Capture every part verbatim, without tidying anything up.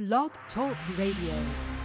Blog Talk Radio.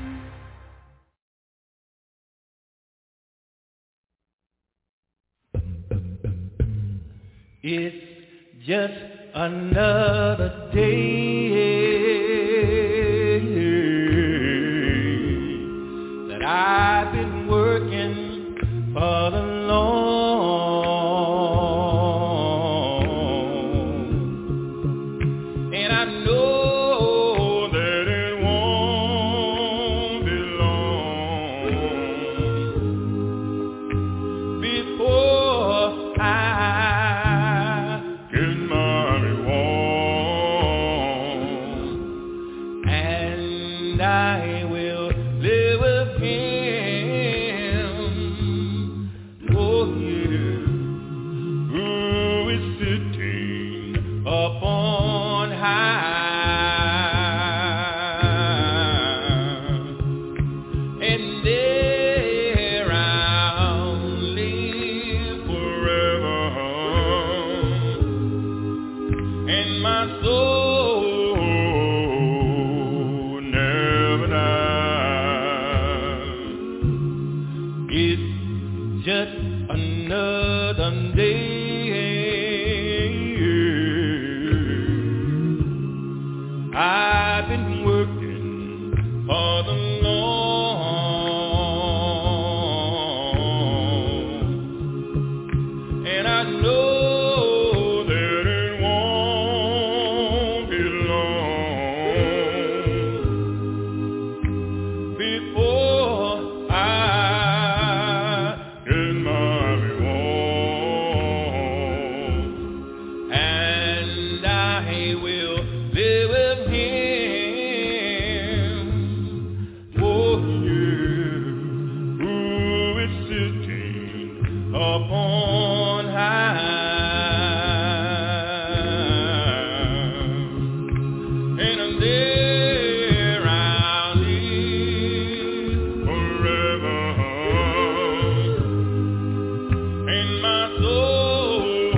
It's just another day that I've been working for the Lord, and I know that it won't be long before I I will live with him, oh yeah, who is sitting upon high, and there I'll live forever, and my soul just another day. I've been working for the Lord, and I know that it won't be long before I upon high, and there I'll live forever, and my soul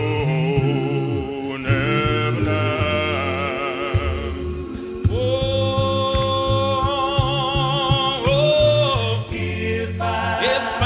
never die. Oh, oh, if I, if I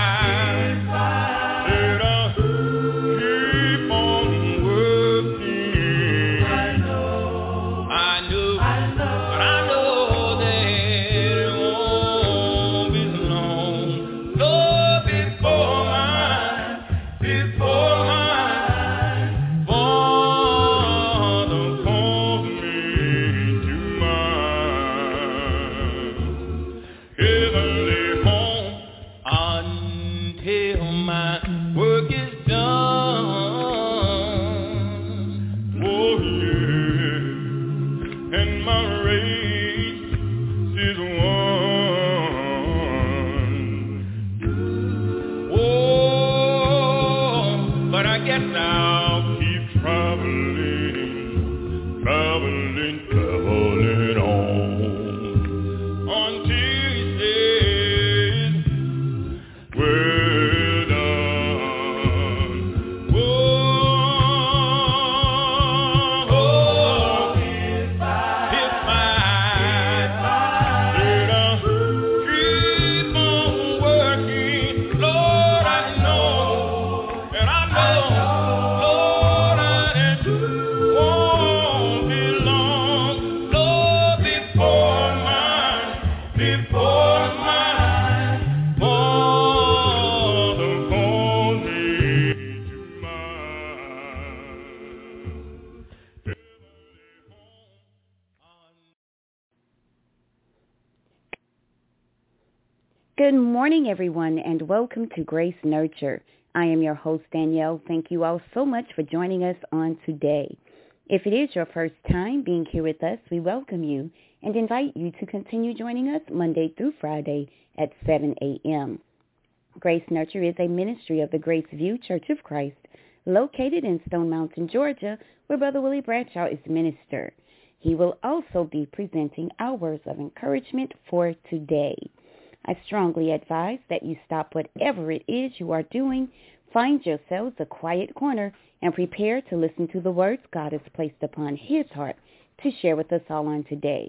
Good morning, everyone, and welcome to Grace Nurture. I am your host, Danielle. Thank you all so much for joining us on today. If it is your first time being here with us, we welcome you and invite you to continue joining us Monday through Friday at seven a.m. Grace Nurture is a ministry of the Grace View Church of Christ, located in Stone Mountain, Georgia, where Brother Willie Bradshaw is minister. He will also be presenting our words of encouragement for today. I strongly advise that you stop whatever it is you are doing, find yourselves a quiet corner, and prepare to listen to the words God has placed upon his heart to share with us all on today.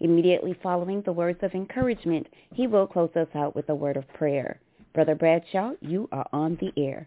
Immediately following the words of encouragement, he will close us out with a word of prayer. Brother Bradshaw, you are on the air.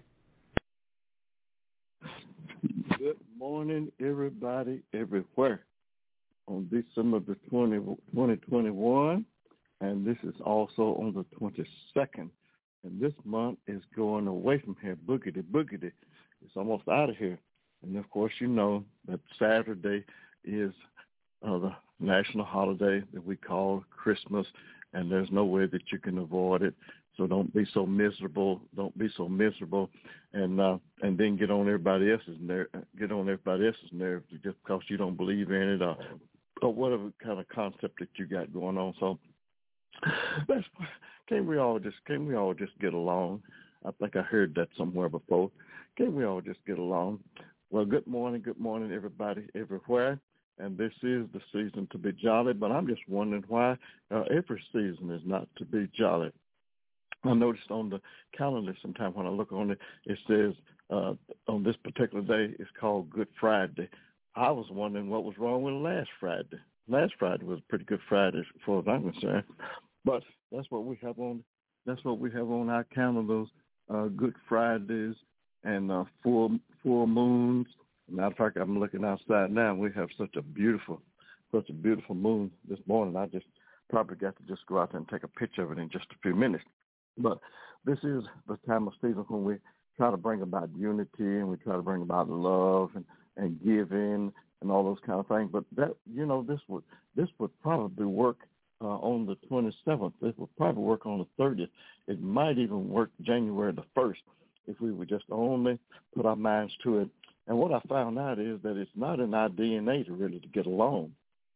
Good morning, everybody, everywhere. On December the twentieth, twenty twenty-one, and this is also on the twenty-second. And this month is going away from here, boogity, boogity. It's almost out of here. And, of course, you know that Saturday is uh, the national holiday that we call Christmas, and there's no way that you can avoid it. So don't be so miserable. Don't be so miserable, and uh, and then get on everybody else's nerve. Get on everybody else's nerves just because you don't believe in it, or, or whatever kind of concept that you got going on. So, that's, can't we all just can't we all just get along? I think I heard that somewhere before. Can't we all just get along? Well, good morning, good morning, everybody, everywhere. And this is the season to be jolly. But I'm just wondering why uh, every season is not to be jolly. I noticed on the calendar sometime when I look on it, it says uh, on this particular day, it's called Good Friday. I was wondering what was wrong with last Friday. Last Friday was a pretty good Friday as far as I'm concerned. But that's what we have on that's what we have on our calendars, uh, Good Fridays and uh, full full moons. Matter of fact, I'm looking outside now, and we have such a beautiful, such a beautiful moon this morning. I just probably got to just go out there and take a picture of it in just a few minutes. But this is the time of season when we try to bring about unity and we try to bring about love and, and giving and all those kind of things. But that, you know, this would this would probably work uh, on the twenty-seventh. It would probably work on the thirtieth. It might even work January the first if we would just only put our minds to it. And what I found out is that it's not in our D N A to really to get along.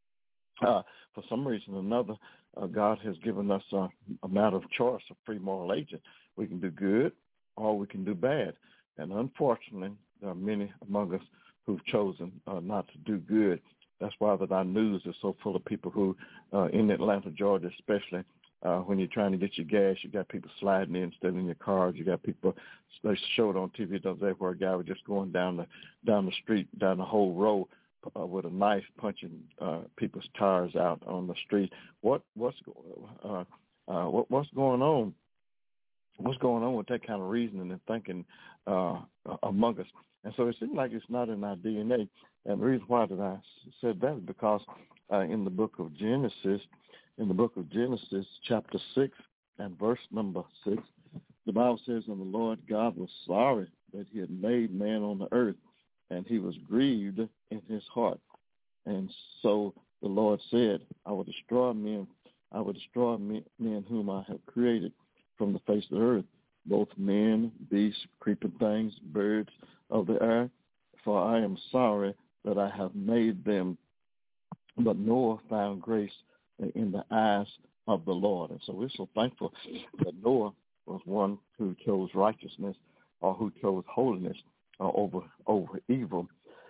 Uh, for some reason or another, uh, God has given us uh, a matter of choice, a free moral agent. We can do good or we can do bad. And unfortunately, there are many among us who've chosen uh, not to do good. That's why that our news is so full of people who, uh, in Atlanta, Georgia especially, uh, when you're trying to get your gas, you got people sliding in, stealing your cars. You got people, they showed on T V the other day where a guy was just going down the down the street, down the whole row, Uh, with a knife punching uh, people's tires out on the street. What what's uh, uh, what, what's going on? What's going on with that kind of reasoning and thinking uh, among us? And so it seems like it's not in our D N A. And the reason why that I said that is because uh, in the book of Genesis, in the book of Genesis, chapter six and verse number six, the Bible says, "And the Lord God was sorry that He had made man on the earth, and He was grieved in His heart. And so the Lord said, I will destroy men, I will destroy men, men whom I have created from the face of the earth, both men, beasts, creeping things, birds of the air, for I am sorry that I have made them." But Noah found grace in the eyes of the Lord. And so we're so thankful that Noah was one who chose righteousness or who chose holiness Uh, over over evil.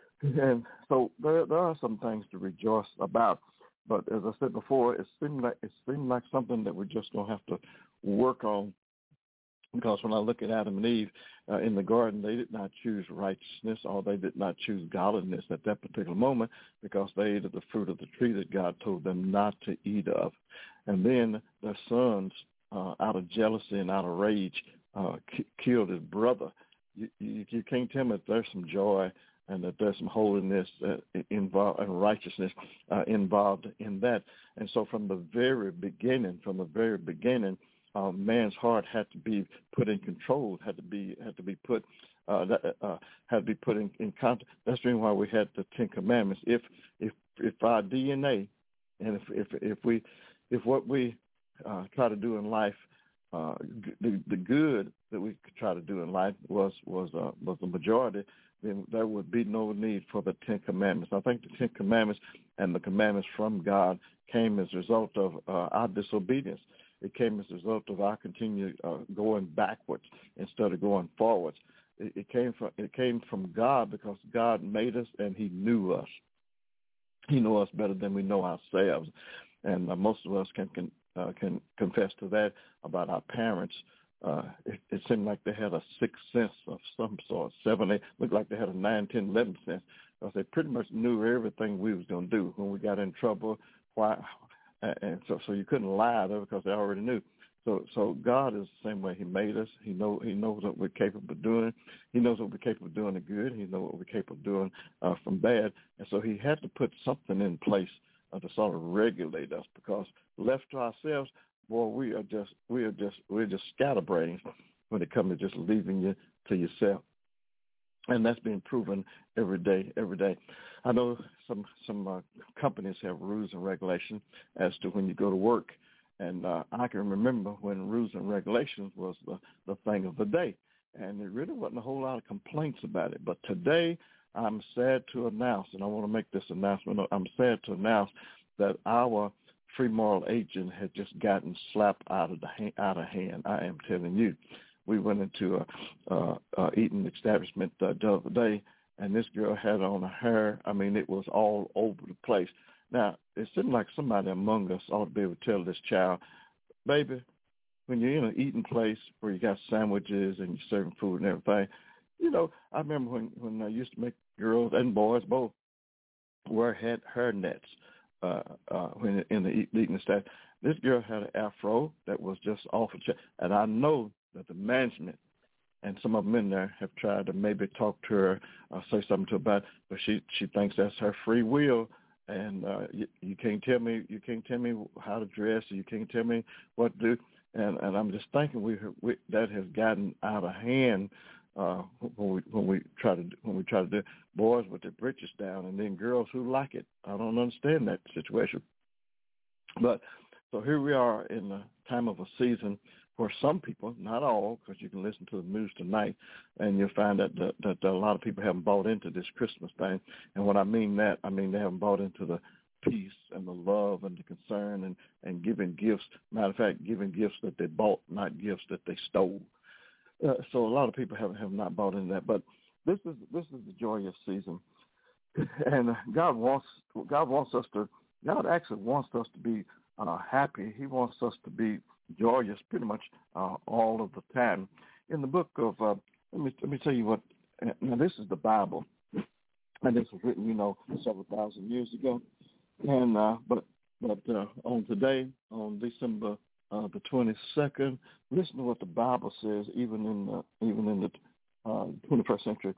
And so there there are some things to rejoice about. But as I said before, it seemed like it seemed like something that we're just gonna have to work on. Because when I look at Adam and Eve uh, in the garden, they did not choose righteousness, or they did not choose godliness at that particular moment, because they ate of the fruit of the tree that God told them not to eat of. And then their sons, uh, out of jealousy and out of rage, uh, k- killed his brother. You, you, you can't tell me that there's some joy and that there's some holiness uh, involved and righteousness uh, involved in that. And so from the very beginning, from the very beginning, uh, man's heart had to be put in control, had to be had to be put uh, uh, had to be put in, in contact. That's the reason why we had the Ten Commandments. If if if our D N A and if if if we if what we uh, try to do in life, Uh, the, the good that we could try to do in life was was uh, was the majority, then there would be no need for the Ten Commandments. I think the Ten Commandments and the commandments from God came as a result of uh, our disobedience. It came as a result of our continued uh, going backwards instead of going forwards. It, it came from it came from God because God made us and He knew us. He knew us better than we know ourselves, and uh, most of us can can. Uh, can confess to that about our parents. Uh, it, it seemed like they had a sixth sense of some sort, seven, eight, looked like they had a nine, ten, eleven sense, because they pretty much knew everything we was going to do. When we got in trouble, why and so so you couldn't lie there because they already knew. So so God is the same way. He made us. He know He knows what we're capable of doing. He knows what we're capable of doing the good. He knows what we're capable of doing uh, from bad. And so He had to put something in place uh, to sort of regulate us, because left to ourselves, boy, we are just we are just we're just scatterbrains when it comes to just leaving you to yourself. And that's being proven every day, every day. I know some some uh, companies have rules and regulations as to when you go to work. And uh, I can remember when rules and regulations was the, the thing of the day. And there really wasn't a whole lot of complaints about it. But today I'm sad to announce, and I want to make this announcement, I'm sad to announce that our free moral agent has just gotten slapped out of the ha- out of hand. I am telling you. We went into a, a, a eating establishment uh, the other day, and this girl had on her hair. I mean, it was all over the place. Now, it seemed like somebody among us ought to be able to tell this child, baby, when you're in an eating place where you got sandwiches and you're serving food and everything, you know, I remember when, when I used to make girls and boys both wear head, hair nets uh, uh, when in the eating establishment. This girl had an afro that was just off the chair, and I know that the management and some of them in there have tried to maybe talk to her, uh, say something to her about it, but she she thinks that's her free will, and uh, you, you can't tell me you can't tell me how to dress, or you can't tell me what to do, and and I'm just thinking we, we that has gotten out of hand uh, when we when we try to when we try to do boys with their britches down, and then girls who like it. I don't understand that situation, but so here we are in the time of a season where some people, not all, because you can listen to the news tonight, and you'll find that, that, that a lot of people haven't bought into this Christmas thing. And when I mean that, I mean they haven't bought into the peace and the love and the concern and, and giving gifts. Matter of fact, giving gifts that they bought, not gifts that they stole. Uh, so a lot of people have, have not bought into that. But this is this is the joyous season. And God wants God wants us to, God actually wants us to be uh, happy. He wants us to be joyous pretty much uh, all of the time. In the book of, uh, let me let me tell you what, now this is the Bible, and this was written, you know, several thousand years ago. And uh, but but uh, on today, on December uh, the twenty-second, listen to what the Bible says, even in the, even in the uh, twenty-first century,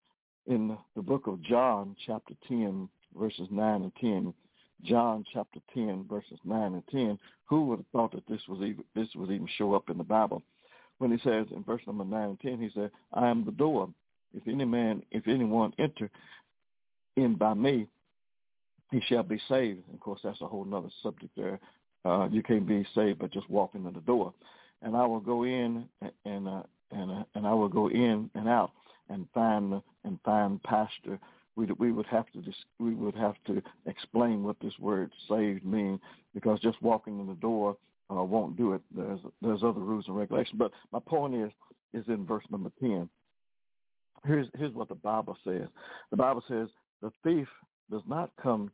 in the book of John, chapter ten, verses nine and ten. John chapter ten, verses nine and ten. Who would have thought that this was even this would even show up in the Bible? When he says in verse number nine and ten, he said, "I am the door. If any man, if anyone enter in by me, he shall be saved." And of course, that's a whole nother subject there. Uh, you can't be saved by just walking in the door. And I will go in and uh, and uh, and I will go in and out and find and find pasture. We we would have to we would have to explain what this word "saved" means, because just walking in the door uh, won't do it. There's there's other rules and regulations. But my point is is in verse number ten. Here's here's what the Bible says. The Bible says the thief does not come.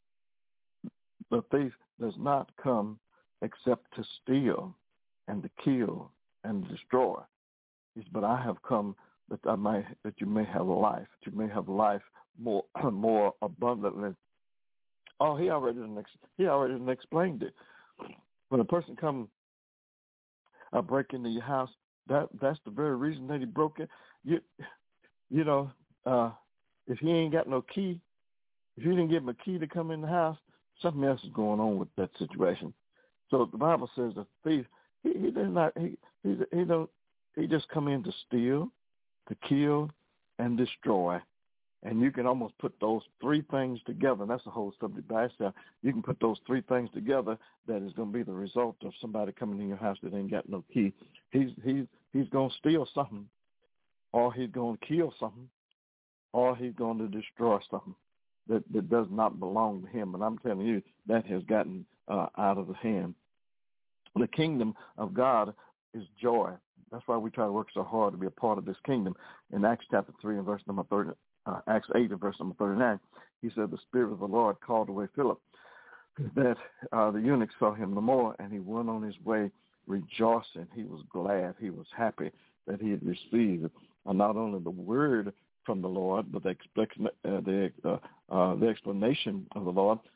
The thief does not come except to steal and to kill and destroy. But I have come that I may that you may have life. That you may have life more more abundantly. Oh, he already didn't, he already didn't explained it. When a person come uh, break into your house, that that's the very reason that he broke it. You you know, uh, if he ain't got no key, if you didn't give him a key to come in the house, something else is going on with that situation. So the Bible says the thief, he, he does not he he he don't he just come in to steal, to kill, and destroy. And you can almost put those three things together, and that's the whole subject by itself. You can put those three things together that is going to be the result of somebody coming in your house that ain't got no key. He's he's he's going to steal something, or he's going to kill something, or he's going to destroy something that, that does not belong to him. And I'm telling you, that has gotten uh, out of the hand. The kingdom of God is joy. That's why we try to work so hard to be a part of this kingdom. In Acts chapter three and verse number thirty. Uh, Acts eight and verse number thirty-nine, he said, the Spirit of the Lord called away Philip, that uh, the eunuch saw him no more, and he went on his way rejoicing. He was glad. He was happy that he had received uh, not only the word from the Lord, but the, expect, uh, the, uh, uh, the explanation of the Lord,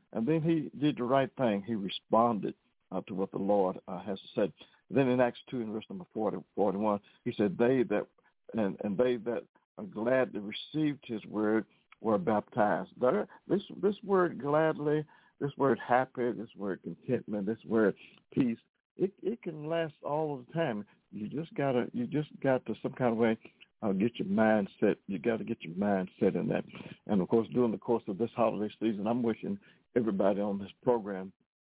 And then he did the right thing. He responded uh, to what the Lord uh, has said. Then in Acts two, in verse number forty, forty-one, he said, they that and, and they that gladly received his word were baptized. There, this this word gladly, this word happy, this word contentment, this word peace, it it can last all of the time. You just gotta you just got to some kind of way uh, get your mind set. You got to get your mind set in that. And of course, during the course of this holiday season, I'm wishing everybody on this program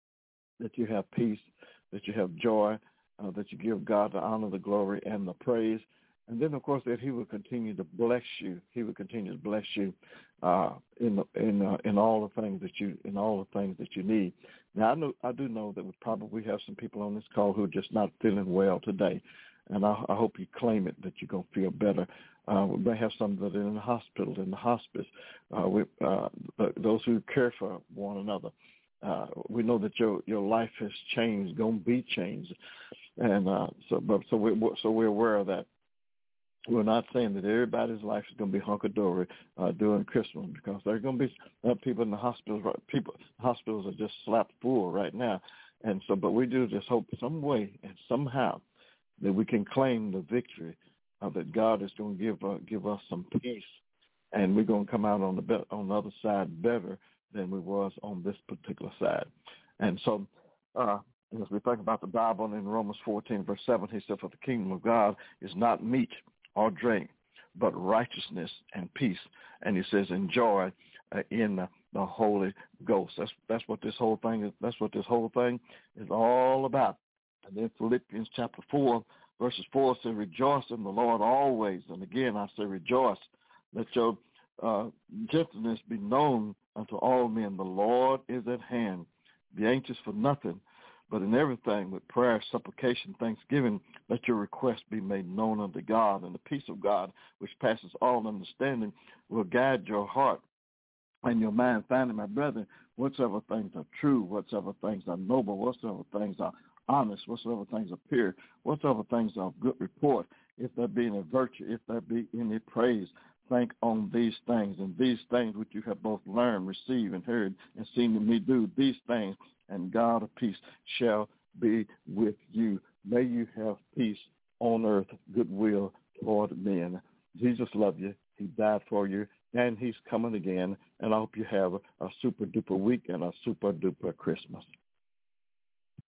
that you have peace, that you have joy, uh, that you give God the honor, the glory, and the praise. And then, of course, that he will continue to bless you. He will continue to bless you uh, in the, in uh, in all the things that you in all the things that you need. Now, I know I do know that we probably have some people on this call who are just not feeling well today, and I, I hope you claim it that you're gonna feel better. Uh, we may have some that are in the hospital, in the hospice. Uh, we, uh, those who care for one another. Uh, we know that your your life has changed, gonna be changed, and uh, so but so we so we're aware of that. We're not saying that everybody's life is going to be hunky-dory uh, during Christmas, because there are going to be uh, people in the hospitals. People hospitals are just slapped full right now, and so. But we do just hope some way and somehow that we can claim the victory, uh, that God is going to give uh, give us some peace, and we're going to come out on the be- on the other side better than we was on this particular side. And so, uh, as we think about the Bible in Romans fourteen verse seven, he said, "For the kingdom of God is not meat or drink, but righteousness and peace." And he says, enjoy uh, in the, the Holy Ghost. That's that's what this whole thing is. That's what this whole thing is all about. And then Philippians chapter four, verses four says, rejoice in the Lord always. And again, I say rejoice. Let your uh, gentleness be known unto all men. The Lord is at hand. Be anxious for nothing, but in everything with prayer, supplication, thanksgiving, let your requests be made known unto God, and the peace of God, which passes all understanding, will guide your heart and your mind. Finally, my brethren, whatsoever things are true, whatsoever things are noble, whatsoever things are honest, whatsoever things are pure, whatsoever things are of good report, if there be any virtue, if there be any praise, think on these things. And these things which you have both learned, received, and heard, and seen in me do, these things, and God of peace shall be with you. May you have peace on earth, goodwill toward men. Jesus loved you. He died for you, and he's coming again. And I hope you have a, a super-duper week and a super-duper Christmas.